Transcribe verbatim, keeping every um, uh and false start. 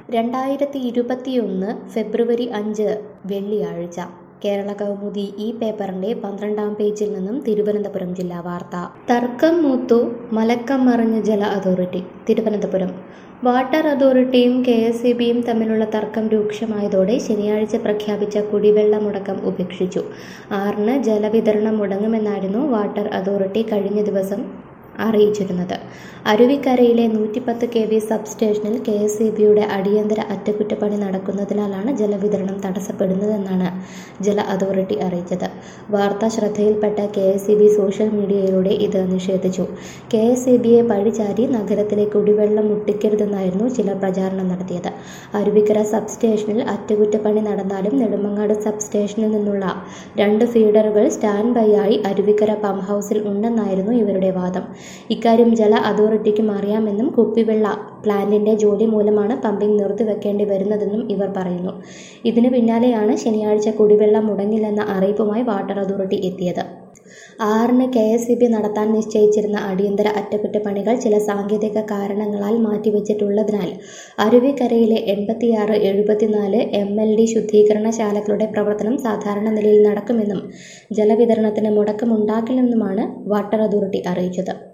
രണ്ടായിരത്തി ഇരുപത്തിയൊന്ന് ഫെബ്രുവരി അഞ്ച് വെള്ളിയാഴ്ച കേരള കൗമുദി ഈ പേപ്പറിന്റെ പന്ത്രണ്ടാം പേജിൽ നിന്നും തിരുവനന്തപുരം ജില്ലാ വാർത്ത. തർക്കം മൂത്തു മലക്കം മറിഞ്ഞ ജല അതോറിറ്റി. തിരുവനന്തപുരം വാട്ടർ അതോറിറ്റിയും കെ എസ് ഇ ബിയും തമ്മിലുള്ള തർക്കം രൂക്ഷമായതോടെ ശനിയാഴ്ച പ്രഖ്യാപിച്ച കുടിവെള്ള മുടക്കം ഉപേക്ഷിച്ചു. ആറിന് ജലവിതരണം മുടങ്ങുമെന്നായിരുന്നു വാട്ടർ അതോറിറ്റി കഴിഞ്ഞ ദിവസം അറിയിച്ചിരുന്നത്. അരുവിക്കരയിലെ നൂറ്റിപ്പത്ത് K V sub station K S E ബിയുടെ അടിയന്തര അറ്റകുറ്റപ്പണി നടക്കുന്നതിനാലാണ് ജലവിതരണം തടസ്സപ്പെടുന്നതെന്നാണ് ജല അതോറിറ്റി അറിയിച്ചത്. വാർത്ത ശ്രദ്ധയിൽപ്പെട്ട K S E B social മീഡിയയിലൂടെ ഇത് നിഷേധിച്ചു. കെ എസ് ഇ ബിയെ പഴിചാരി നഗരത്തിലെ കുടിവെള്ളം മുട്ടിക്കരുതെന്നായിരുന്നു ചിലർ പ്രചാരണം നടത്തിയത്. അരുവിക്കര സബ് സ്റ്റേഷനിൽ അറ്റകുറ്റപ്പണി നടന്നാലും നെടുമങ്ങാട് സബ് സ്റ്റേഷനിൽ നിന്നുള്ള രണ്ട് ഫീഡറുകൾ സ്റ്റാൻഡ് ബൈ ആയി അരുവിക്കര പമ്പ് ഹൗസിൽ ഉണ്ടെന്നായിരുന്നു ഇവരുടെ വാദം. ഇക്കാര്യം ജല അതോറിറ്റിക്കും അറിയാമെന്നും കുപ്പിവെള്ള പ്ലാന്റിന്റെ ജോലി മൂലമാണ് പമ്പിംഗ് നിർത്തിവെക്കേണ്ടി വരുന്നതെന്നും ഇവർ പറയുന്നു. ഇതിനു പിന്നാലെയാണ് ശനിയാഴ്ച കുടിവെള്ളം മുടങ്ങില്ലെന്ന അറിയിപ്പുമായി വാട്ടർ അതോറിറ്റി എത്തിയത്. ആറിന് കെ എസ് ഇ ബി നടത്താൻ നിശ്ചയിച്ചിരുന്ന അടിയന്തര അറ്റകുറ്റപ്പണികൾ ചില സാങ്കേതിക കാരണങ്ങളാൽ മാറ്റിവെച്ചിട്ടുള്ളതിനാൽ അരുവിക്കരയിലെ എൺപത്തിയാറ് എഴുപത്തിനാല് എം എൽ ഡി ശുദ്ധീകരണശാലകളുടെ പ്രവർത്തനം സാധാരണ നിലയിൽ നടക്കുമെന്നും ജലവിതരണത്തിന് മുടക്കമുണ്ടാകില്ലെന്നുമാണ് വാട്ടർ അതോറിറ്റി അറിയിച്ചത്.